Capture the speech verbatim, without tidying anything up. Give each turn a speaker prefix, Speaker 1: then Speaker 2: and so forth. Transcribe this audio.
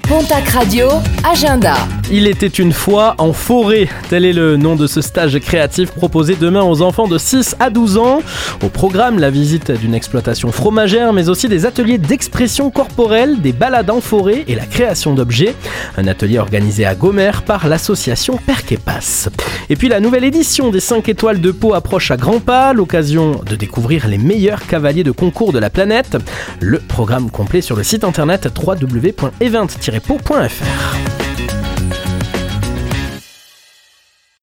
Speaker 1: Pontac Radio, agenda.
Speaker 2: Il était une fois en forêt. Tel est le nom de ce stage créatif proposé demain aux enfants de six à douze ans. Au programme, la visite d'une exploitation fromagère, mais aussi des ateliers d'expression corporelle, des balades en forêt et la création d'objets. Un atelier organisé à Gomère par l'association Perquepas. Et puis la nouvelle édition des cinq étoiles de Pau approche à grands pas, l'occasion de découvrir les meilleurs cavaliers de concours de la planète. Le programme complet sur le site internet w w w point event tiret pau point f r.